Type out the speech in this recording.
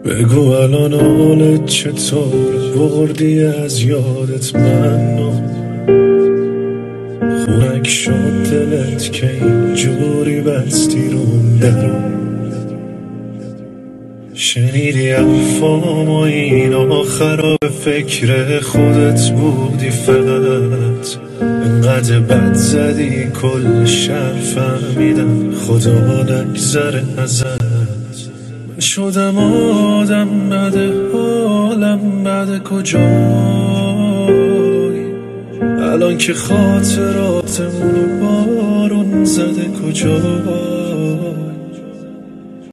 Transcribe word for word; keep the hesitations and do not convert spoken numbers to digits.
بگو الان حالت چطوره، بردی از یادت منو، خونک شد دلت که اینجوری بستی رو درو. شنیدی حرفام و اینا خراب، فکر خودت بودی فقط، انقدر بد زدی کل شهر فهمیدن خدا نگذره ازت. من شدم آدم بده، حالم بده، کجایی الان که خاطراتمونو بارون زده، کجایی